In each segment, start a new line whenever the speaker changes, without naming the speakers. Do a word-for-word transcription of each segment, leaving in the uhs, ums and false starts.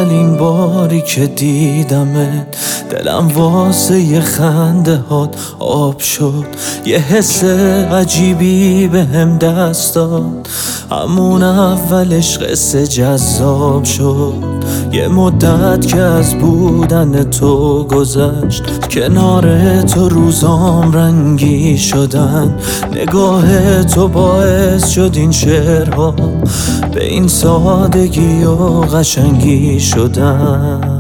اولین باری که دیدمت دلم واسه یه خنده هات آب شد. یه حس عجیبی به هم دست داد، همون اولش قصه جذاب شد. یه مدت که از بودن تو گذشت، کنار تو روزام رنگی شدن. نگاه تو باعث شد این شعرها به این سادگی و قشنگی شدن.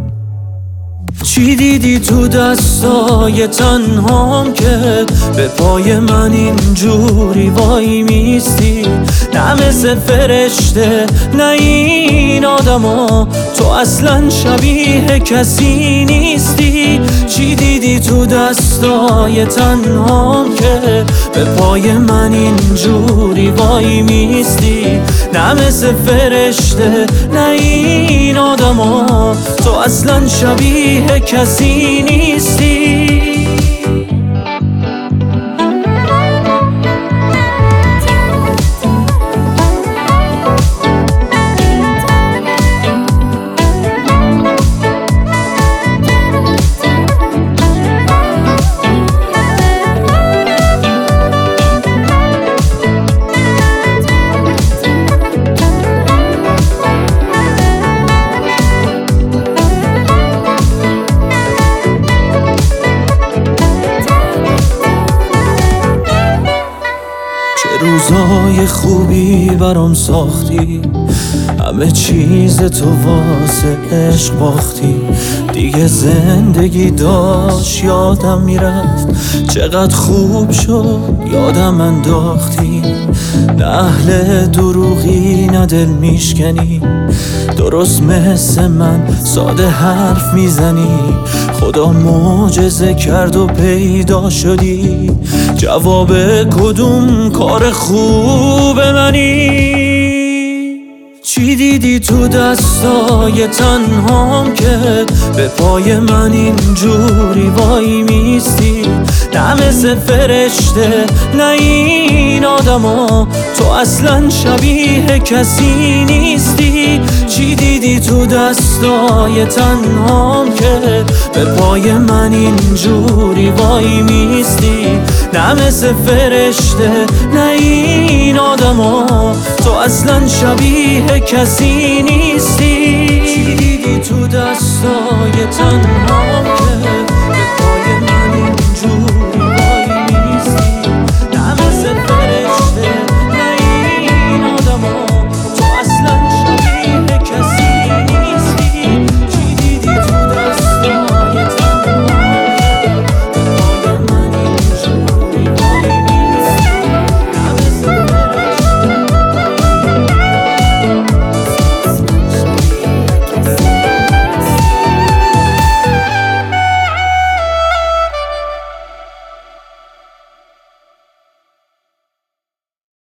چی دیدی تو دستای تنهام که به پای من اینجوری وای میستی؟ نه مثل فرشته نه این آدما، تو اصلا شبیه کسی نیستی. چی دیدی تو دستای تنهام که به پای من اینجوری وای میستی؟ نه مثل فرشته نه این آدما، تو اصلا شبیه کسی نیستی. روزای خوبی برام ساختی، همه چیز تو واسه عشق باختی. دیگه زندگی داشت یادم میرفت، چقدر خوب شد یادم انداختی. نه اهل دروغی نه دل میشکنی، درست مثل من ساده حرف میزنی. خدا معجزه کرد و پیدا شدی، جواب کدوم کار خوب منی؟ چی دیدی تو دستای تنهام که به پای من اینجوری وای میستی؟ نه مثل فرشته نه این آدما، تو اصلا شبیه کسی نیستی. چی دیدی تو دستای تنهام که به پای من اینجوری وای میستی؟ نه مثل فرشته نه این آدما، تو اصلا شبیه کسی نیستی. چی دیدی تو دستای تنهام